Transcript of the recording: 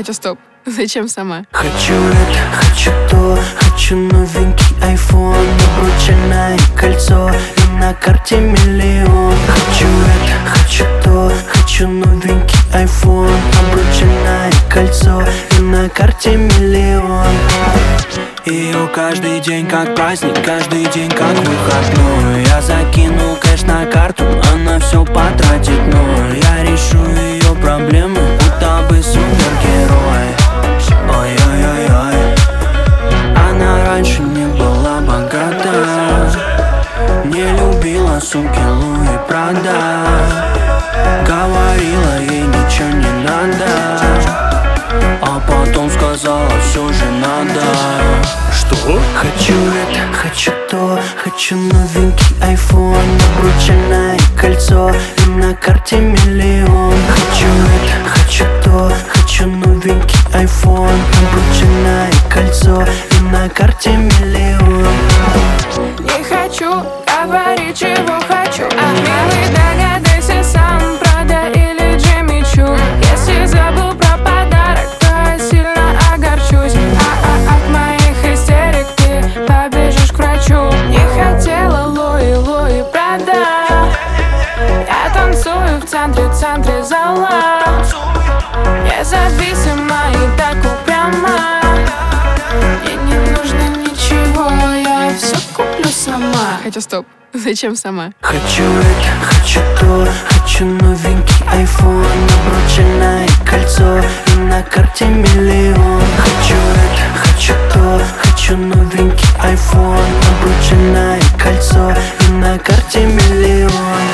Хотя стоп, зачем сама? Хочу это, хочу то, хочу новенький iPhone, обручальное кольцо и на карте миллион. Хочу это, хочу то, хочу новенький iPhone, обручальное кольцо и на карте миллион. Ее каждый день как праздник, каждый день как выходной. Я закинул кэш на карту, она все потратит, но я решу ее проблемы, будто бы супергерой. Ой-ой-ой-ой. Она раньше не была богата, не любила сумки Луи Прада, говорила ей ничего не надо, а потом сказала все же надо. Что? Хочу это, хочу то, хочу новенький iPhone, обручальное кольцо и на карте миллион. Хочу это, хочу то, хочу новенький iPhone, обручальное кольцо и на карте миллион. Не хочу говорить, чего хочу, милый, догадайся сам, Прада или Джимми Чу. Если забыл про подарок, то я сильно огорчусь, от моих истерик ты побежишь к врачу. Не хотела Луи Прада, я танцую в центре зала, независимо и так упрямо. Мне не нужно ничего, я все куплю сама. Хотя стоп, зачем сама? Хочу это, хочу то, хочу новенький iPhone, обручальное кольцо и на карте миллион. Хочу это, хочу то, хочу новенький iPhone, обручальное кольцо и на карте миллион.